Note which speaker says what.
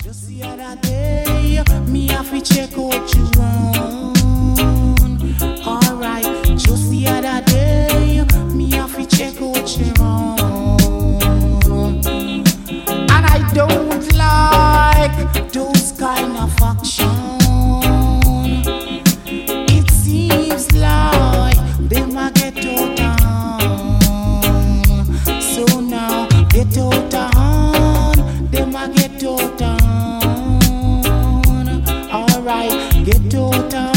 Speaker 1: Just the other day, me have to check out you run. Alright, just the other day, me have to check out you run. And I don't like those kind of action. It seems like them a get out on. So now get out on, them a get out on. Alright, get out on.